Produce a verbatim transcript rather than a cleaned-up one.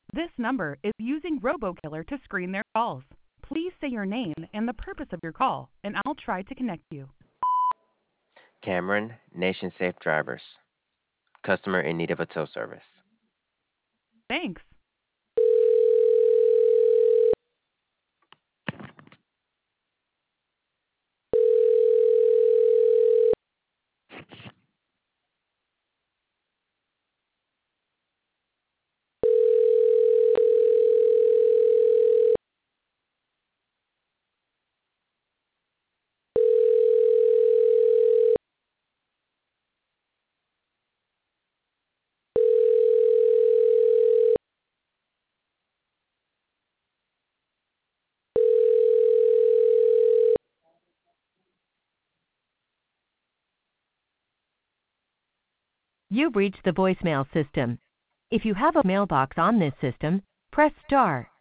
This number is using RoboKiller to screen their calls. Please say your name and the purpose of your call, and I'll try to connect you. Cameron, Nation Safe Drivers. Customer in need of a tow service. Thanks. You've reached the voicemail system. If you have a mailbox on this system, press star